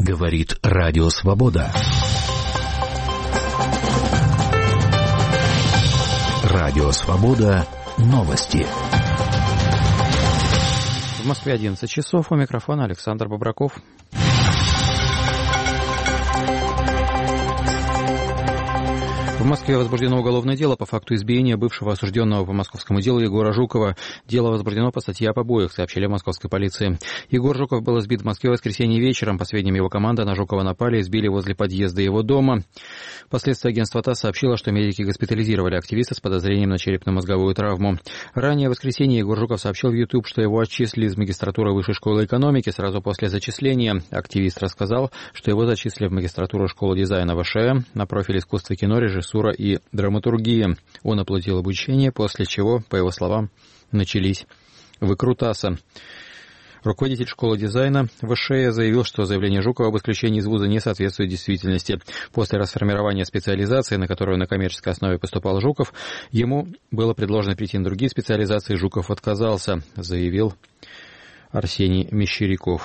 Говорит Радио Свобода. Радио Свобода. Новости. В Москве 11 часов. У микрофона Александр Бобраков. В Москве возбуждено уголовное дело по факту избиения бывшего осужденного по московскому делу Егора Жукова. Дело возбуждено по статье о побоях, сообщили в московской полиции. Егор Жуков был избит в Москве в воскресенье вечером. По сведениям его команды, на Жукова напали и избили возле подъезда его дома. Впоследствии агентство ТАСС сообщило, что медики госпитализировали активиста с подозрением на черепно-мозговую травму. Ранее в воскресенье Егор Жуков сообщил в YouTube, что его отчислили из магистратуры Высшей школы экономики сразу после зачисления. Активист рассказал, что его зачислили в магистратуру школы дизайна ВШЭ на профиль искусства кино, режиссура и драматургии. Он оплатил обучение, после чего, по его словам, начались выкрутасы. Руководитель школы дизайна ВШЭ заявил, что заявление Жукова об исключении из вуза не соответствует действительности. После расформирования специализации, на которую на коммерческой основе поступал Жуков, ему было предложено перейти на другие специализации. Жуков отказался, заявил Арсений Мещеряков.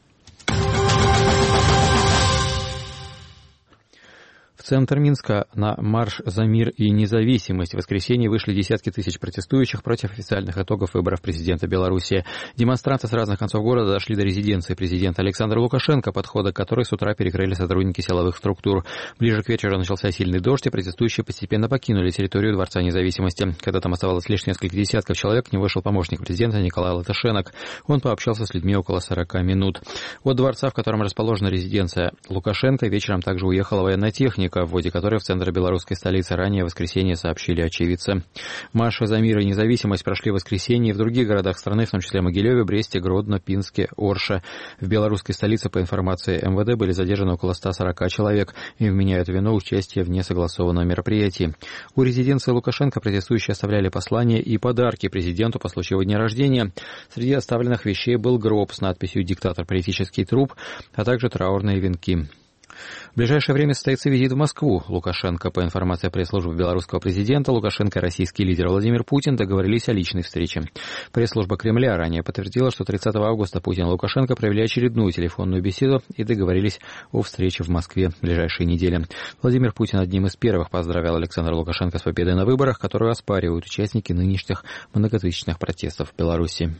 В центр Минска на марш за мир и независимость в воскресенье вышли десятки тысяч протестующих против официальных итогов выборов президента Беларуси. Демонстранты с разных концов города дошли до резиденции президента Александра Лукашенко, подходы к которой с утра перекрыли сотрудники силовых структур. Ближе к вечеру начался сильный дождь, и протестующие постепенно покинули территорию Дворца независимости. Когда там оставалось лишь несколько десятков человек, к нему вышел помощник президента Николай Латышенок. Он пообщался с людьми около 40 минут. От дворца, в котором расположена резиденция Лукашенко, вечером также уехала военная техника, в ходе которой в центр белорусской столицы ранее в воскресенье, сообщили очевидцы. Марши за мир и независимость прошли в воскресенье в других городах страны, в том числе Могилеве, Бресте, Гродно, Пинске, Орше. В белорусской столице, по информации МВД, были задержаны около 140 человек. Им вменяют в вину участие в несогласованном мероприятии. У резиденции Лукашенко протестующие оставляли послания и подарки президенту по случаю его дня рождения. Среди оставленных вещей был гроб с надписью «Диктатор, политический труп», а также траурные венки. В ближайшее время состоится визит в Москву. Лукашенко, по информации пресс-службы белорусского президента, Лукашенко и российский лидер Владимир Путин договорились о личной встрече. Пресс-служба Кремля ранее подтвердила, что 30 августа Путин и Лукашенко провели очередную телефонную беседу и договорились о встрече в Москве в ближайшие недели. Владимир Путин одним из первых поздравил Александра Лукашенко с победой на выборах, которую оспаривают участники нынешних многотысячных протестов в Беларуси.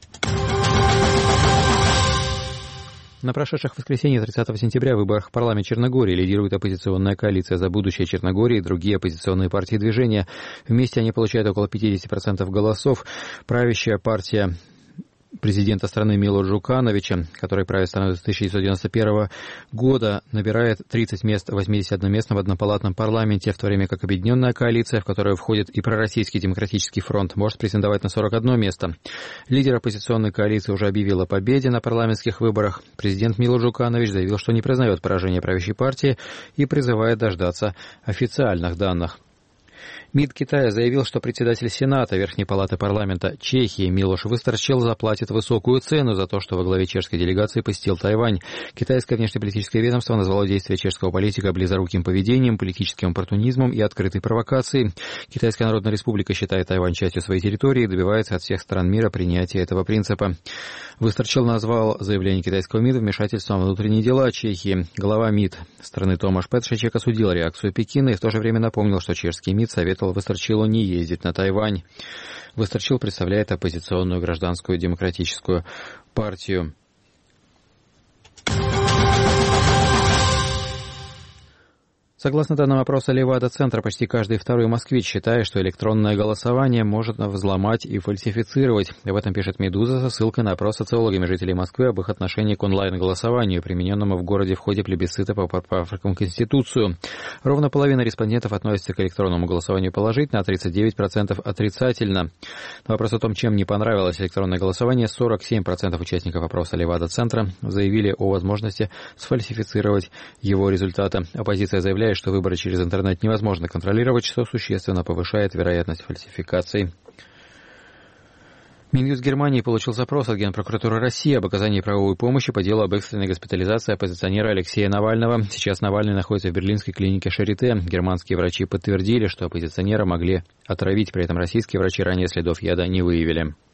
На прошедших воскресенье 30 сентября в выборах в парламент Черногории лидирует оппозиционная коалиция «За будущее Черногории» и другие оппозиционные партии движения. Вместе они получают около 50% голосов. Правящая партия президента страны Мило Джукановича, который правит страной с 1991 года, набирает 30 мест в 81-местном однопалатном парламенте, в то время как объединенная коалиция, в которую входит и пророссийский демократический фронт, может претендовать на 41 место. Лидер оппозиционной коалиции уже объявил о победе на парламентских выборах. Президент Мило Джуканович заявил, что не признает поражение правящей партии и призывает дождаться официальных данных. МИД Китая заявил, что председатель Сената Верхней палаты парламента Чехии Милош Выстрчил заплатит высокую цену за то, что во главе чешской делегации посетил Тайвань. Китайское внешнеполитическое ведомство назвало действия чешского политика близоруким поведением, политическим оппортунизмом и открытой провокацией. Китайская Народная Республика считает Тайвань частью своей территории и добивается от всех стран мира принятия этого принципа. Выстрчил назвал заявление китайского МИДа вмешательством в внутренние дела Чехии. Глава МИД страны Томаш Петшичек осудил реакцию Пекина и в то же время напомнил, что чешский МИД советовал Выстрчилу не ездить на Тайвань. Выстрчил представляет оппозиционную гражданскую демократическую партию. Согласно данным опроса Левада-центра, почти каждый второй москвич считает, что электронное голосование может взломать и фальсифицировать. Об этом пишет «Медуза» со ссылкой на опрос социологами жителей Москвы об их отношении к онлайн-голосованию, примененному в городе в ходе плебисцита по поправкам в Конституцию. Ровно половина респондентов относится к электронному голосованию положительно, а 39% отрицательно. На вопрос о том, чем не понравилось электронное голосование, 47% участников опроса Левада-центра заявили о возможности сфальсифицировать его результаты. Оппозиция заявляет, что выборы через интернет невозможно контролировать, что существенно повышает вероятность фальсификаций. Минюст Германии получил запрос от Генпрокуратуры России об оказании правовой помощи по делу об экстренной госпитализации оппозиционера Алексея Навального. Сейчас Навальный находится в берлинской клинике Шарите. Германские врачи подтвердили, что оппозиционера могли отравить, при этом российские врачи ранее следов яда не выявили.